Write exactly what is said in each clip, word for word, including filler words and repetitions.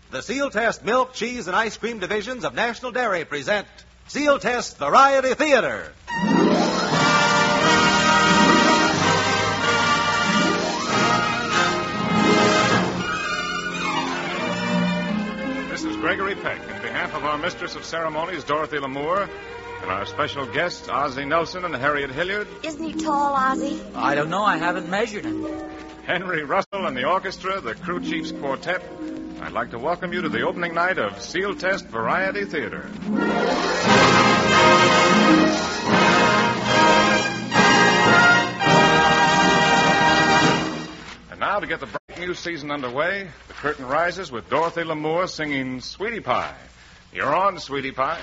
the Seal Test Milk, Cheese, and Ice Cream divisions of National Dairy present Seal Test Variety Theater. This is Gregory Peck, in behalf of our Mistress of Ceremonies, Dorothy Lamour, and our special guests, Ozzie Nelson and Harriet Hilliard. Isn't he tall, Ozzie? I don't know. I haven't measured him. Henry Russell and the orchestra, the Crew Chiefs Quartet. I'd like to welcome you to the opening night of Seal Test Variety Theater. And now, to get the bright new season underway, the curtain rises with Dorothy Lamour singing Sweetie Pie. You're on, Sweetie Pie.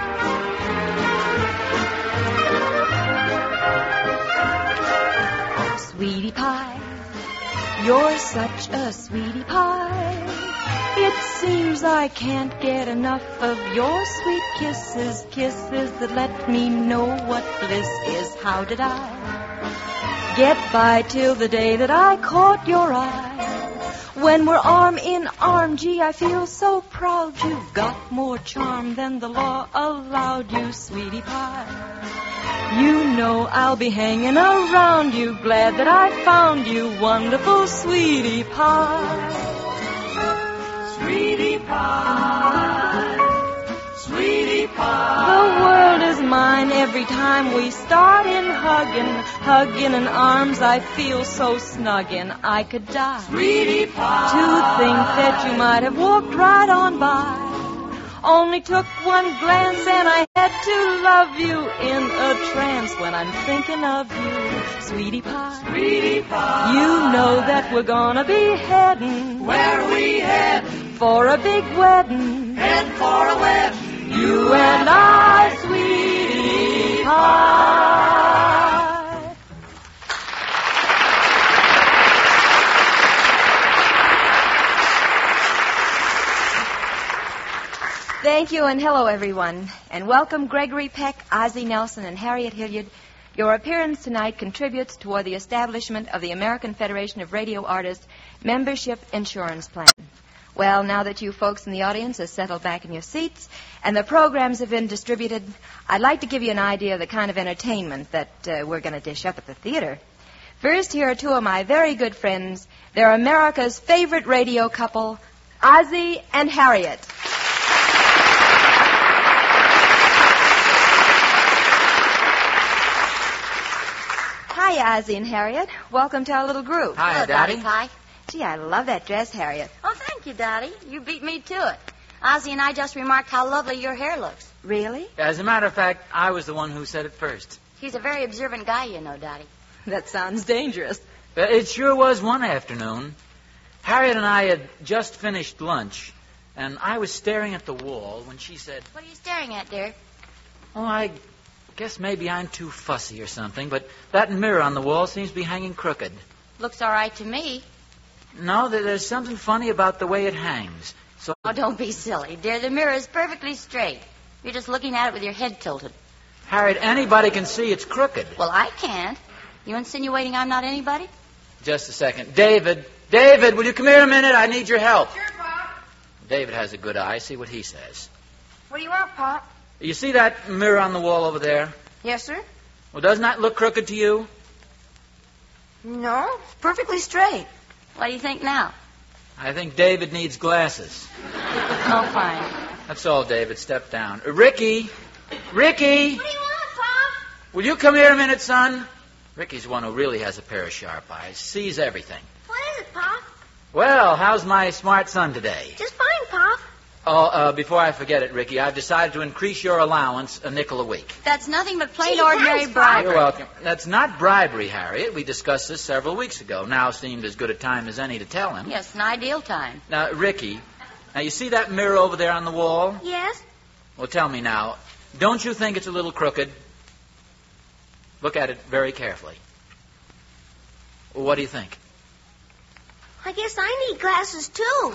Sweetie Pie, you're such a sweetie pie. It seems I can't get enough of your sweet kisses, kisses that let me know what bliss is. How did I get by till the day that I caught your eye? When we're arm in arm, gee, I feel so proud. You've got more charm than the law allowed you, sweetie pie. You know I'll be hanging around you, glad that I found you, wonderful sweetie pie. Sweetie pie, sweetie pie. The world is mine every time we start in hugging, hugging in arms I feel so snug in I could die. Sweetie pie. To think that you might have walked right on by. Only took one glance and I had to love you in a trance when I'm thinking of you, sweetie pie. Sweetie pie. You know that we're gonna be heading. Where we head? For a big wedding. Head for a wedding. You and I, sweetie pie. Thank you, and hello, everyone. And welcome Gregory Peck, Ozzie Nelson, and Harriet Hilliard. Your appearance tonight contributes toward the establishment of the American Federation of Radio Artists Membership Insurance Plan. Well, now that you folks in the audience have settled back in your seats and the programs have been distributed, I'd like to give you an idea of the kind of entertainment that uh, we're going to dish up at the theater. First, here are two of my very good friends. They're America's favorite radio couple, Ozzie and Harriet. Hi, Ozzie and Harriet. Welcome to our little group. Hi, Hello, Daddy. Dottie Pie. Gee, I love that dress, Harriet. Oh, thank you, Dottie. You beat me to it. Ozzie and I just remarked how lovely your hair looks. Really? As a matter of fact, I was the one who said it first. He's a very observant guy, you know, Dottie. That sounds dangerous. Uh, It sure was one afternoon. Harriet and I had just finished lunch, and I was staring at the wall when she said, What are you staring at, dear? "Oh, I guess maybe I'm too fussy or something, but that mirror on the wall seems to be hanging crooked." Looks all right to me. No, there- there's something funny about the way it hangs. So, Oh, don't be silly, dear. The mirror is perfectly straight. You're just looking at it with your head tilted. Harriet, anybody can see it's crooked. Well, I can't. You insinuating I'm not anybody? Just a second. David, David, will you come here a minute? I need your help. Sure, Pop. David has a good eye. See what he says. What do you want, Pop? You see that mirror on the wall over there? Yes, sir? Well, doesn't that look crooked to you? No, perfectly straight. What do you think now? I think David needs glasses. Oh, fine. That's all, David. Step down. Uh, Ricky! Ricky! What do you want, Pop? Will you come here a minute, son? Ricky's the one who really has a pair of sharp eyes. Sees everything. What is it, Pop? Well, how's my smart son today? Just fine, Pop. Oh, uh, before I forget it, Ricky, I've decided to increase your allowance a nickel a week. That's nothing but plain Gee, ordinary thanks, Pop. bribery. You're welcome. That's not bribery, Harriet. We discussed this several weeks ago. Now seemed as good a time as any to tell him. Yes, an ideal time. Now, Ricky, now you see that mirror over there on the wall? Yes? Well, tell me now, don't you think it's a little crooked? Look at it very carefully. Well, what do you think? I guess I need glasses, too.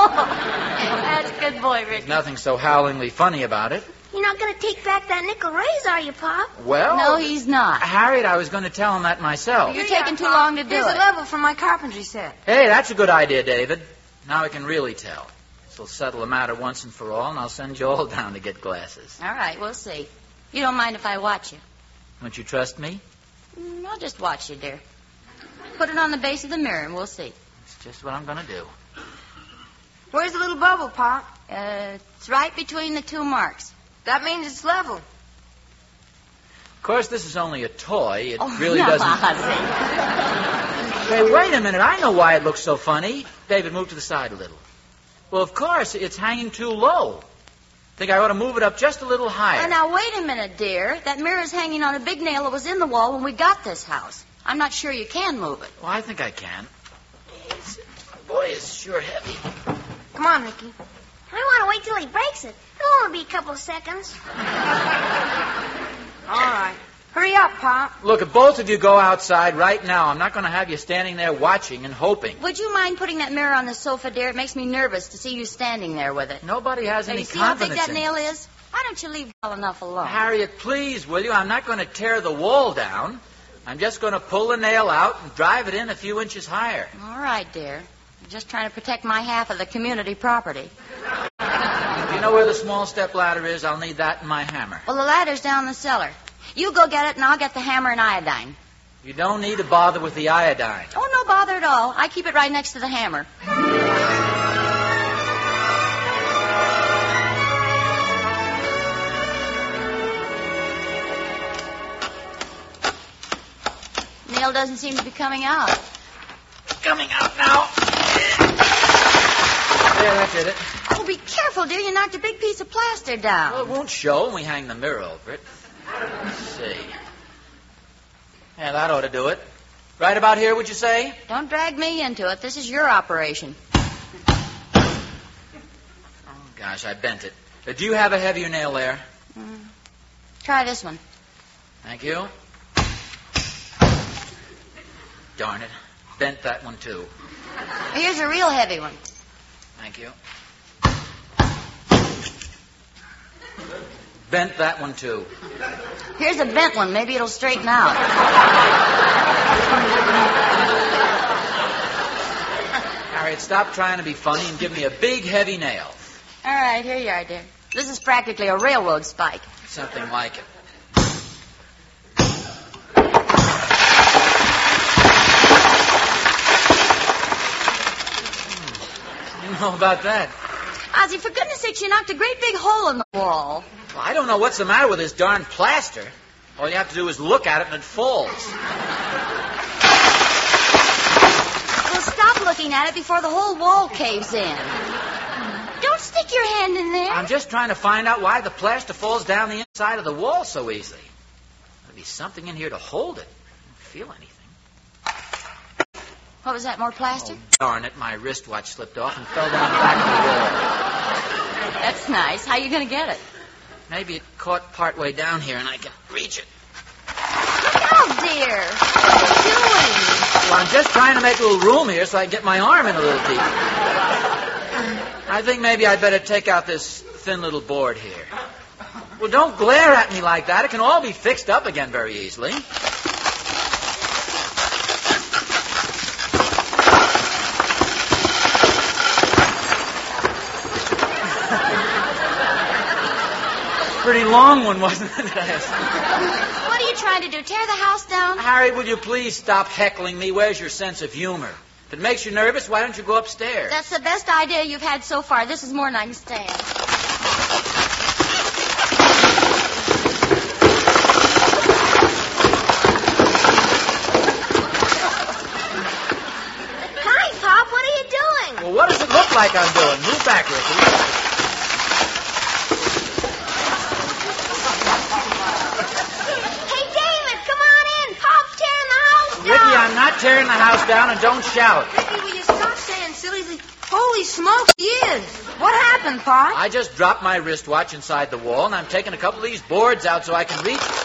That's a good boy, Ricky. There's nothing so howlingly funny about it. You're not going to take back that nickel raise, are you, Pop? Well, No, he's not. Harriet, I was going to tell him that myself. You're taking too long to do Here's it. a level from my carpentry set. Hey, that's a good idea, David. Now we can really tell. This'll settle the matter once and for all, and I'll send you all down to get glasses. All right, we'll see. You don't mind if I watch you? Won't you trust me? Mm, I'll just watch you, dear. Put it on the base of the mirror, and we'll see. It's just what I'm going to do. Where's the little bubble, Pop? Uh, it's right between the two marks. That means it's level. Of course, this is only a toy. It Oh, really no, doesn't... Ozzie. Hey, wait a minute. I know why it looks so funny. David, move to the side a little. Well, of course, it's hanging too low. Think I ought to move it up just a little higher. Oh, now, wait a minute, dear. That mirror's hanging on a big nail that was in the wall when we got this house. I'm not sure you can move it. Well, I think I can. It's, boy, it's sure heavy. Come on, Ricky. I want to wait till he breaks it. It'll only be a couple of seconds. All right. Hurry up, Pop. Look, if both of you go outside right now, I'm not going to have you standing there watching and hoping. Would you mind putting that mirror on the sofa, dear? It makes me nervous to see you standing there with it. Nobody has Now, any you see how big confidence that in nail it. is? Why don't you leave well enough alone? Harriet, please, will you? I'm not going to tear the wall down. I'm just going to pull the nail out and drive it in a few inches higher. All right, dear. I'm just trying to protect my half of the community property. Do you know where the small step ladder is? I'll need that and my hammer. Well, the ladder's down the cellar. You go get it, and I'll get the hammer and iodine. You don't need to bother with the iodine. Oh, no bother at all. I keep it right next to the hammer. Nail doesn't seem to be coming out. Coming out now. There, that did it. Oh, be careful, dear. You knocked a big piece of plaster down. Well, it won't show when we hang the mirror over it. Let's see. Yeah, that ought to do it. Right about here, would you say? Don't drag me into it. This is your operation. Oh, gosh, I bent it. Uh, do you have a heavier nail there? Mm. Try this one. Thank you. Darn it. Bent that one, too. Here's a real heavy one. Thank you. Bent that one, too. Here's a bent one. Maybe it'll straighten out. Harriet, stop trying to be funny and give me a big, heavy nail. All right, here you are, dear. This is practically a railroad spike. Something like it. You know about that? Ozzie, for goodness sakes, you knocked a great big hole in the wall. Well, I don't know what's the matter with this darn plaster. All you have to do is look at it and it falls. Well, stop looking at it before the whole wall caves in. Don't stick your hand in there. I'm just trying to find out why the plaster falls down the inside of the wall so easily. There'll be something in here to hold it. I don't feel anything. What was that, more plaster? Oh, darn it, my wristwatch slipped off and fell down the back of the wall. That's nice. How are you going to get it? Maybe it caught partway down here and I can reach it. Look out, dear. What are you doing? Well, I'm just trying to make a little room here so I can get my arm in a little deeper. I think maybe I'd better take out this thin little board here. Well, don't glare at me like that. It can all be fixed up again very easily. Pretty long one, wasn't it? What are you trying to do, tear the house down? Harry, will you please stop heckling me? Where's your sense of humor? If it makes you nervous, why don't you go upstairs? That's the best idea you've had so far. This is more than I can stand. Hi, Pop. What are you doing? Well, what does it look like I'm doing? Move back, Ricky. Ricky, I'm not tearing the house down, and don't shout. Ricky, will you stop saying silly things? Holy smokes, he is. What happened, Pop? I just dropped my wristwatch inside the wall, and I'm taking a couple of these boards out so I can reach it.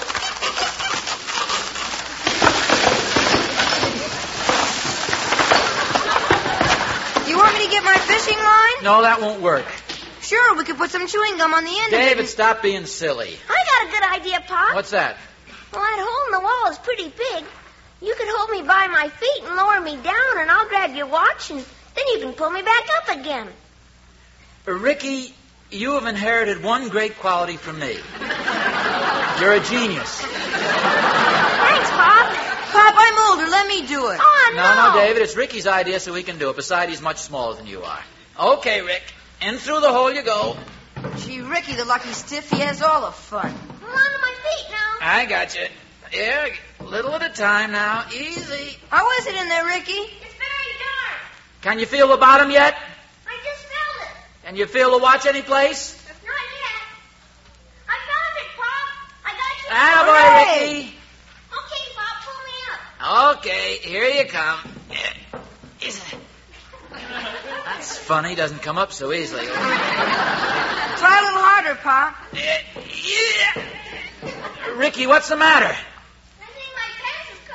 You want me to get my fishing line? No, that won't work. Sure, we could put some chewing gum on the end of it. David, stop being silly. I got a good idea, Pop. What's that? Well, that hole in the wall is pretty big. You could hold me by my feet and lower me down, and I'll grab your watch, and then you can pull me back up again. Ricky, you have inherited one great quality from me. You're a genius. Thanks, Pop. Pop, I'm older. Let me do it. Oh, no. No, no, David, it's Ricky's idea, so he can do it. Besides, he's much smaller than you are. Okay, Rick. In through the hole you go. Gee, Ricky, the lucky stiff, he has all the fun. I'm on my feet now. I got you. Here, a little at a time now. Easy. How is it in there, Ricky? It's very dark. Can you feel the bottom yet? I just felt it. Can you feel the watch any place? Not yet. I found it, Pop. I got you. Attaboy, Ricky. Okay, Pop, pull me up. Okay, here you come. That's funny. Doesn't come up so easily. Try a little harder, Pop. Yeah. Ricky, what's the matter? I think my pants is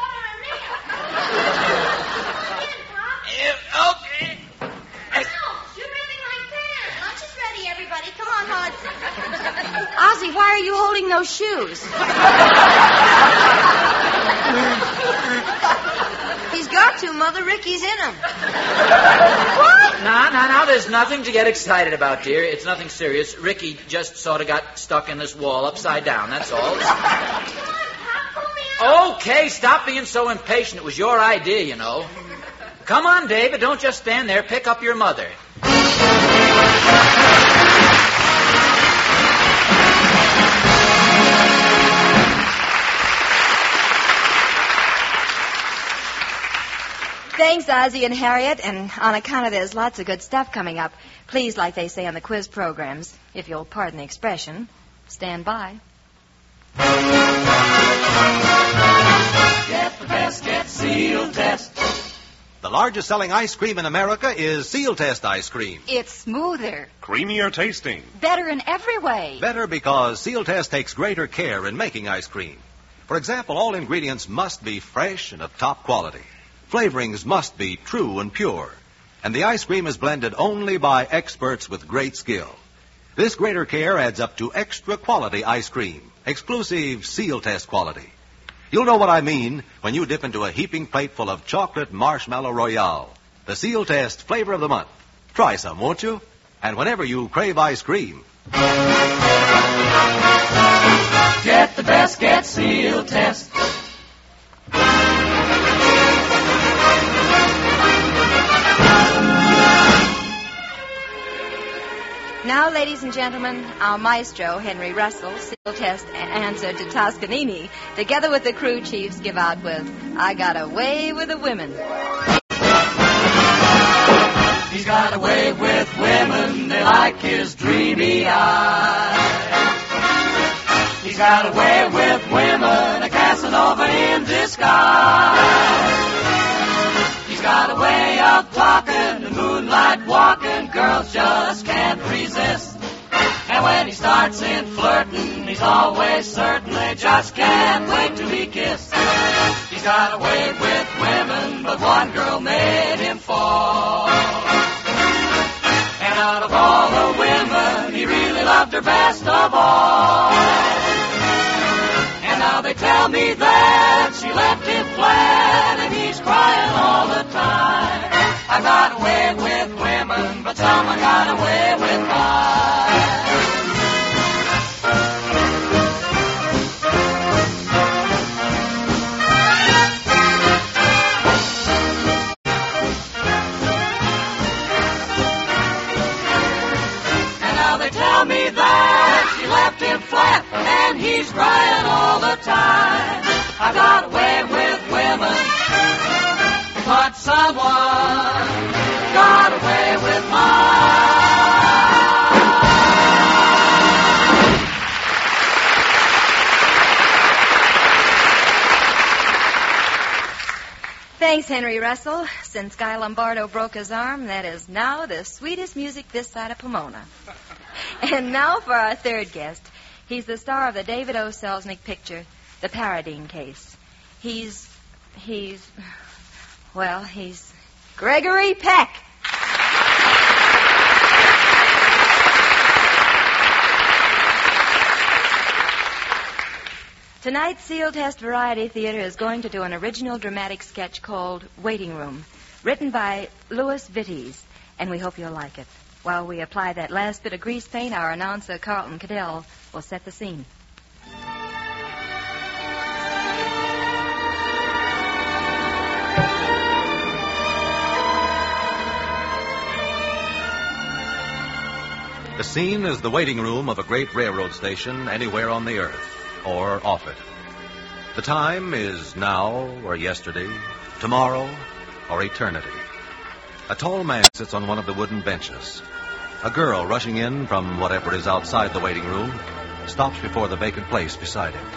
caught on a nail. Come again, Pop. Yeah, okay. Ouch, you're ripping my pants. Lunch is ready, everybody. Come on, Hud. Ozzy, why are you holding those shoes? He's got to, Mother. Ricky's in him. What? No, no, no, there's nothing to get excited about, dear. It's nothing serious. Ricky just sort of got stuck in this wall upside down, that's all. Come on, Pop, pull me up. Okay, stop being so impatient. It was your idea, you know. Come on, David, don't just stand there. Pick up your mother. Thanks, Ozzy and Harriet, and on account of there's lots of good stuff coming up, please, like they say on the quiz programs, if you'll pardon the expression, stand by. Get the best, get Seal Test. The largest selling ice cream in America is Seal Test ice cream. It's smoother, Creamier tasting. better in every way. Better because Seal Test takes greater care in making ice cream. For example, all ingredients must be fresh and of top quality. Flavorings must be true and pure. And the ice cream is blended only by experts with great skill. This greater care adds up to extra quality ice cream, exclusive Seal Test quality. You'll know what I mean when you dip into a heaping plate full of chocolate marshmallow royale, the Seal Test flavor of the month. Try some, won't you? And whenever you crave ice cream, Get the best, get Seal Test. Now, ladies and gentlemen, our maestro, Henry Russell, Seal Test a- answer to Toscanini, together with the crew chiefs, give out with, I Got a Way with the Women. He's got a way with women, they like his dreamy eyes. He's got a way with women, a Casanova in disguise. He's got a way of talking, the moonlight walking, girls just can't resist. And when he starts in flirting, he's always certain they just can't wait to be kissed. He's got a way with women, but one girl made him fall. And out of all the women, he really loved her best of all. And now they tell me that she left him flat, and he's crying all the time. I got away with women, but someone got away with mine. And now they tell me that she left him flat, and he's crying all the time. I got away with women, but someone got away with mine. Thanks, Henry Russell. Since Guy Lombardo broke his arm, that is now the sweetest music this side of Pomona. And now for our third guest. He's the star of the David O. Selznick picture, The Paradine Case. He's, he's, well, he's Gregory Peck. Tonight's Seal Test Variety Theater is going to do an original dramatic sketch called Waiting Room, written by Louis Vittes and we hope you'll like it. While we apply that last bit of grease paint, our announcer, Carlton Cadell, will set the scene. The scene is the waiting room of a great railroad station anywhere on the earth, or off it. The time is now or yesterday, tomorrow or eternity. A tall man sits on one of the wooden benches. A girl rushing in from whatever is outside the waiting room stops before the vacant place beside him.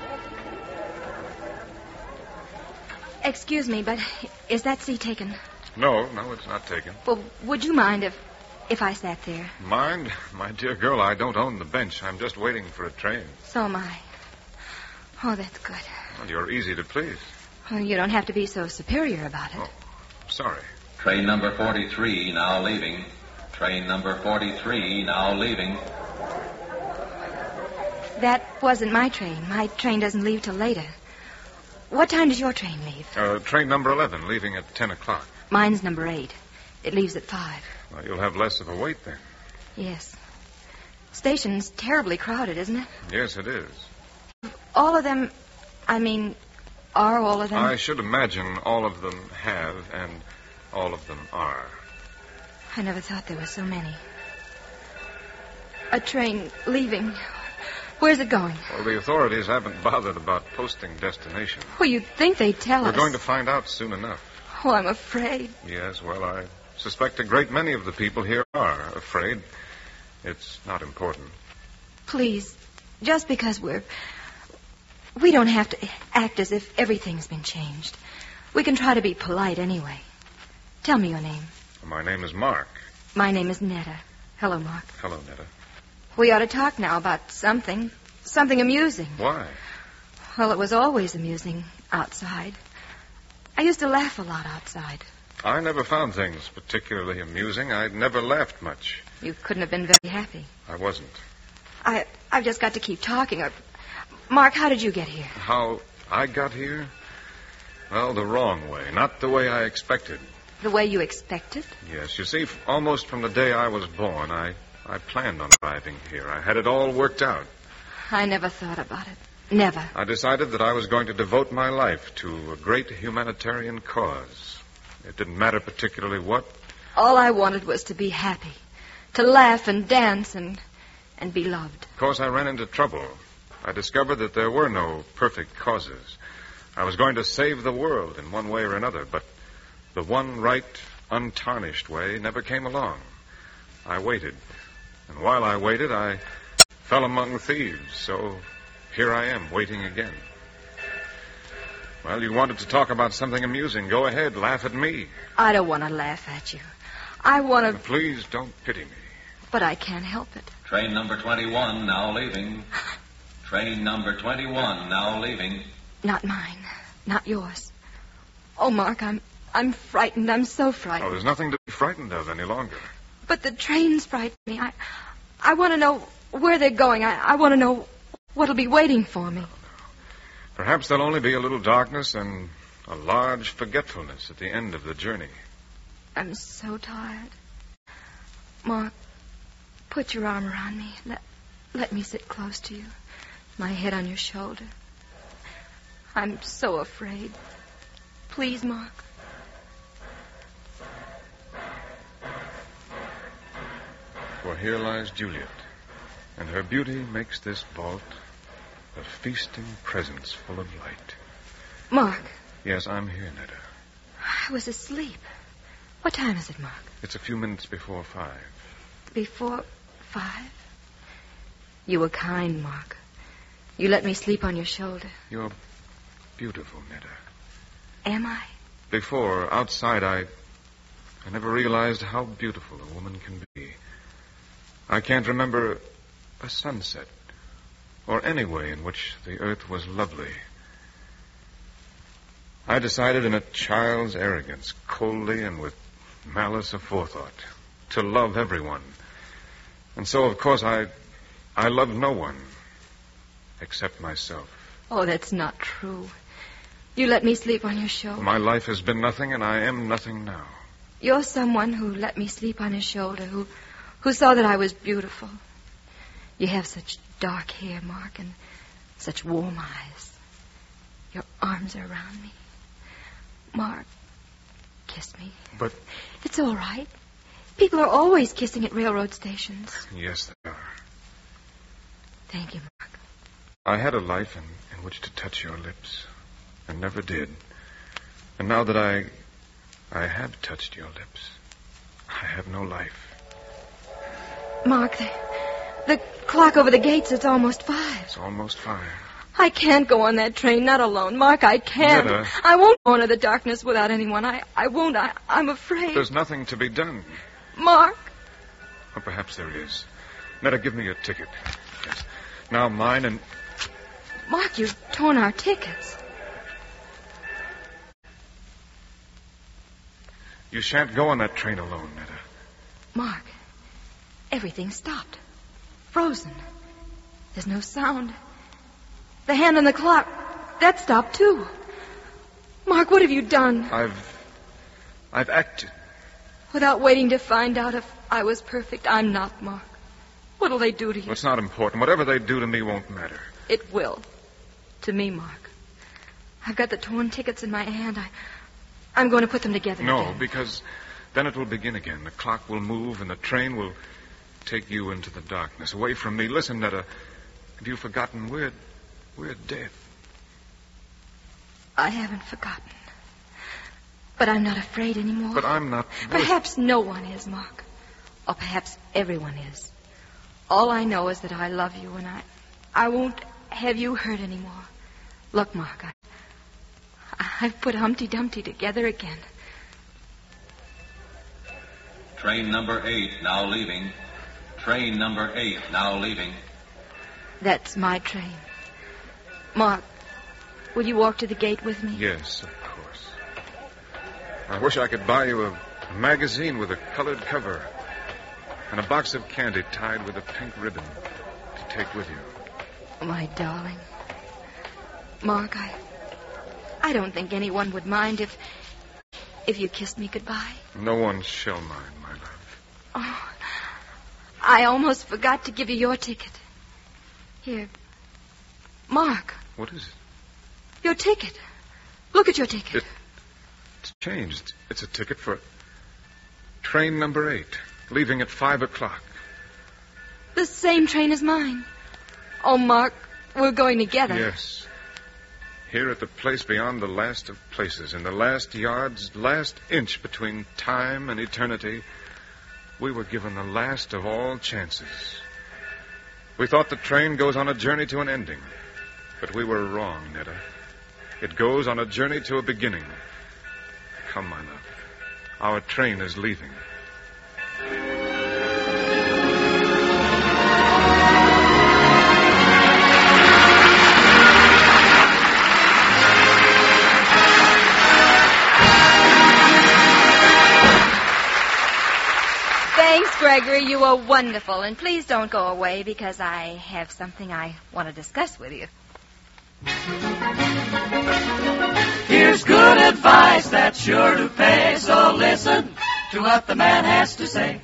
Excuse me, but is that seat taken? No, no, it's not taken. Well, would you mind if if I sat there? Mind? My dear girl, I don't own the bench. I'm just waiting for a train. So am I. Oh, that's good. Well, you're easy to please. Well, you don't have to be so superior about it. Oh, sorry. Train number forty-three now leaving. Train number forty-three now leaving. That wasn't my train. My train doesn't leave till later. What time does your train leave? Uh, train number eleven, leaving at ten o'clock. Mine's number eight. It leaves at five. Well, you'll have less of a wait then. Yes. Station's terribly crowded, isn't it? Yes, it is. All of them, I mean, are all of them? I should imagine all of them have and all of them are. I never thought there were so many. A train leaving. Where's it going? Well, the authorities haven't bothered about posting destination. Well, you'd think they'd tell We're us. We're going to find out soon enough. Oh, I'm afraid. Yes, well, I suspect a great many of the people here are afraid. It's not important. Please, just because we're... We don't have to act as if everything's been changed. We can try to be polite anyway. Tell me your name. My name is Mark. My name is Netta. Hello, Mark. Hello, Netta. We ought to talk now about something. Something amusing. Why? Well, it was always amusing outside. I used to laugh a lot outside. I never found things particularly amusing. I never laughed much. You couldn't have been very happy. I wasn't. I, I've just got to keep talking. Or... Mark, how did you get here? How I got here? Well, the wrong way. Not the way I expected. The way you expected? Yes. You see, f- almost from the day I was born, I, I planned on arriving here. I had it all worked out. I never thought about it. Never. I decided that I was going to devote my life to a great humanitarian cause. It didn't matter particularly what. All I wanted was to be happy. To laugh and dance and, and be loved. Of course, I ran into trouble. I discovered that there were no perfect causes. I was going to save the world in one way or another, but the one right, untarnished way never came along. I waited. And while I waited, I fell among thieves, so here I am, waiting again. Well, you wanted to talk about something amusing. Go ahead, laugh at me. I don't want to laugh at you. I want to... Please don't pity me. But I can't help it. Train number twenty-one now leaving. Train number twenty-one now leaving. Not mine. Not yours. Oh, Mark, I'm I'm frightened. I'm so frightened. Oh, there's nothing to be frightened of any longer. But the trains frighten me. I I want to know where they're going. I, I want to know what'll be waiting for me. Perhaps there'll only be a little darkness and a large forgetfulness at the end of the journey. I'm so tired. Mark, put your arm around me. Let, let me sit close to you. My head on your shoulder. I'm so afraid. Please, Mark. For here lies Juliet, and her beauty makes this vault a feasting presence full of light. Mark. Yes, I'm here, Netta. I was asleep. What time is it, Mark? It's a few minutes before five. Before five? You were kind, Mark. You let me sleep on your shoulder. You're beautiful, Netta. Am I? Before, outside, I... I never realized how beautiful a woman can be. I can't remember a sunset or any way in which the earth was lovely. I decided in a child's arrogance, coldly and with malice aforethought, to love everyone. And so, of course, I... I loved no one except myself. Oh, that's not true. You let me sleep on your shoulder. My life has been nothing, and I am nothing now. You're someone who let me sleep on his shoulder, who, who saw that I was beautiful. You have such dark hair, Mark, and such warm eyes. Your arms are around me. Mark, kiss me. But... It's all right. People are always kissing at railroad stations. Yes, they are. Thank you, Mark. I had a life in, in which to touch your lips, and never did. And now that I... I have touched your lips, I have no life. Mark, the, the clock over the gates, it's almost five. It's almost five. I can't go on that train, not alone. Mark, I can't. Netta. I won't go into the darkness without anyone. I, I won't. I, I'm afraid. There's nothing to be done. Mark. Or perhaps there is. Netta, give me your ticket. Yes. Now mine and... Mark, you've torn our tickets. You shan't go on that train alone, Netta. Mark, everything stopped. Frozen. There's no sound. The hand on the clock, that stopped too. Mark, what have you done? I've... I've acted. Without waiting to find out if I was perfect, I'm not, Mark. What'll they do to you? Well, it's not important. Whatever they do to me won't matter. It will. To me, Mark. I've got the torn tickets in my hand. I, I'm going to put them together No, again. because then it will begin again. The clock will move and the train will take you into the darkness, away from me. Listen, Netta, have you forgotten we're, we're dead? I haven't forgotten. But I'm not afraid anymore. But I'm not... Perhaps no one is, Mark. Or perhaps everyone is. All I know is that I love you, and I, I won't have you hurt anymore. Look, Mark, I, I've put Humpty Dumpty together again. Train number eight now leaving. Train number eight now leaving. That's my train. Mark, will you walk to the gate with me? Yes, of course. I wish I could buy you a, a magazine with a colored cover and a box of candy tied with a pink ribbon to take with you. My darling. Mark, I... I don't think anyone would mind if... if you kissed me goodbye. No one shall mind, my love. Oh, I almost forgot to give you your ticket. Here. Mark. What is it? Your ticket. Look at your ticket. It, it's changed. It's a ticket for train number eight, leaving at five o'clock. The same train as mine. Oh, Mark, we're going together. Yes. Here at the place beyond the last of places, in the last yard's last inch between time and eternity, we were given the last of all chances. We thought the train goes on a journey to an ending, but we were wrong, Netta. It goes on a journey to a beginning. Come, my love. Our train is leaving. Thanks, Gregory. You were wonderful. And please don't go away because I have something I want to discuss with you. Here's good advice that's sure to pay, so listen to what the man has to say.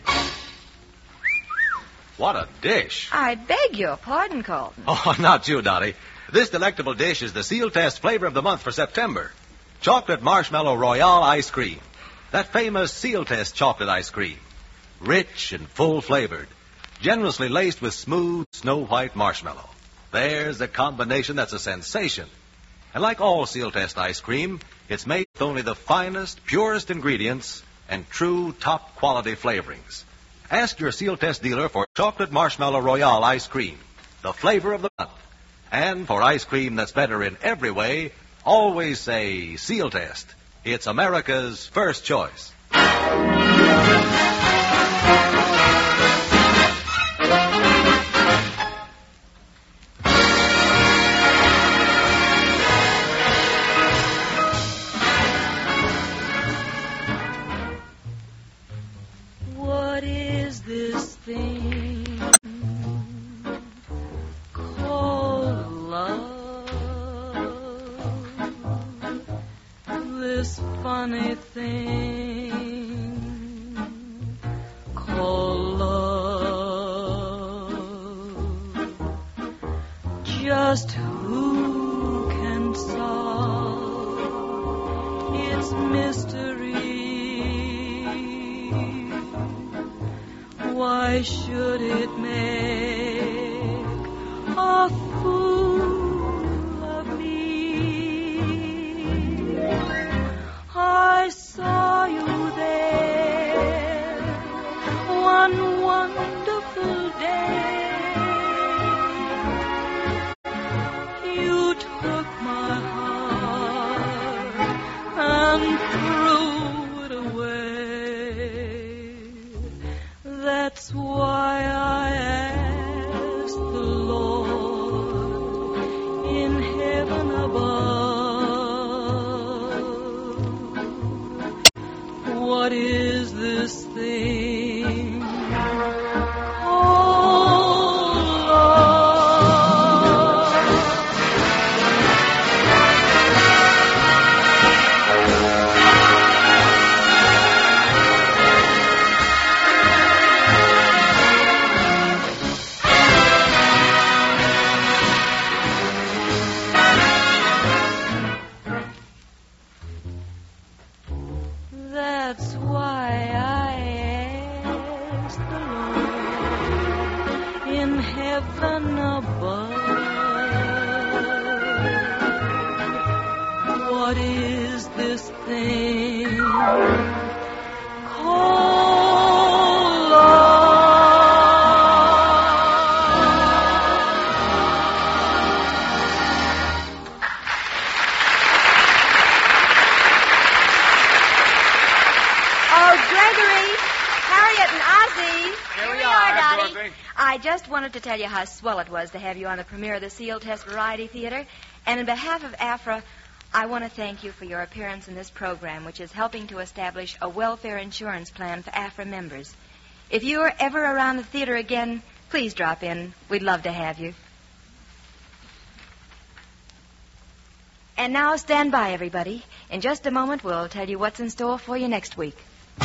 What a dish. I beg your pardon, Colton. Oh, not you, Dottie. This delectable dish is the Seal Test flavor of the month for September. Chocolate Marshmallow Royale Ice Cream. That famous Seal Test chocolate ice cream. Rich and full-flavored. Generously laced with smooth, snow-white marshmallow. There's a combination that's a sensation. And like all Seal Test ice cream, it's made with only the finest, purest ingredients and true top-quality flavorings. Ask your Seal Test dealer for Chocolate Marshmallow Royale Ice Cream, the flavor of the month. And for ice cream that's better in every way, always say Seal Test. It's America's first choice. What is this thing called love? This funny thing Just who can solve its mystery? Why should it make a fool of me? I saw you there one wonderful day. You took my heart and threw it away. That's why I asked the Lord in heaven above, what is this thing called love? That's why I asked the Lord in heaven above, what is this thing called love? Oh, Gregory, Harriet, and Ozzy. Here we are, Dottie. Dorothy. I just wanted to tell you how swell it was to have you on the premiere of the Seal Test Variety Theater. And on behalf of A F R A, I want to thank you for your appearance in this program, which is helping to establish a welfare insurance plan for A F R A members. If you are ever around the theater again, please drop in. We'd love to have you. And now stand by, everybody. In just a moment, we'll tell you what's in store for you next week.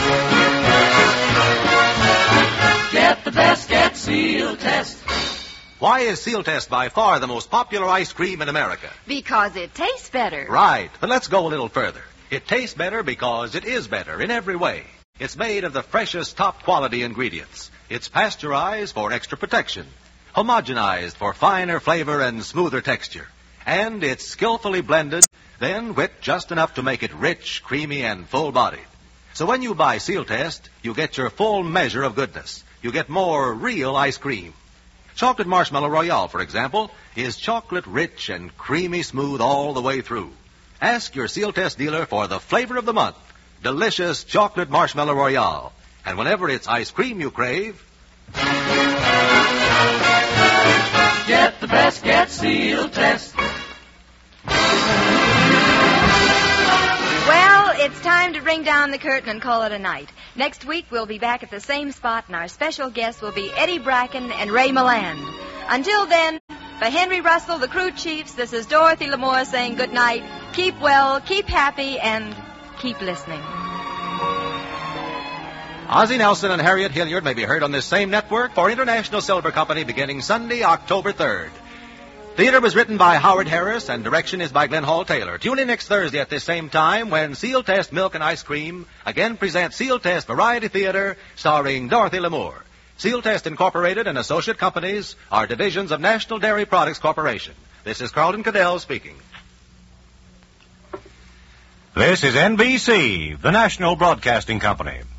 Get the best, get Seal Test. Why is Seal Test by far the most popular ice cream in America? Because it tastes better. Right, but let's go a little further. It tastes better because it is better in every way. It's made of the freshest, top-quality ingredients. It's pasteurized for extra protection, homogenized for finer flavor and smoother texture. And it's skillfully blended, then whipped just enough to make it rich, creamy, and full-bodied. So when you buy Seal Test, you get your full measure of goodness. You get more real ice cream. Chocolate Marshmallow Royale, for example, is chocolate rich and creamy smooth all the way through. Ask your Seal Test dealer for the flavor of the month, delicious Chocolate Marshmallow Royale. And whenever it's ice cream you crave, Get the best, get Seal Test. Well, it's time to bring down the curtain and call it a night. Next week, we'll be back at the same spot, and our special guests will be Eddie Bracken and Ray Milland. Until then, for Henry Russell, the crew chiefs, this is Dorothy Lamour saying good night. Keep well, keep happy, and keep listening. Ozzie Nelson and Harriet Hilliard may be heard on this same network for International Silver Company beginning Sunday, October third. Theater was written by Howard Harris and direction is by Glenn Hall Taylor. Tune in next Thursday at this same time when Seal Test Milk and Ice Cream again presents Seal Test Variety Theater starring Dorothy Lamour. Seal Test Incorporated and associate companies are divisions of National Dairy Products Corporation. This is Carlton Cadell speaking. This is N B C, the National Broadcasting Company.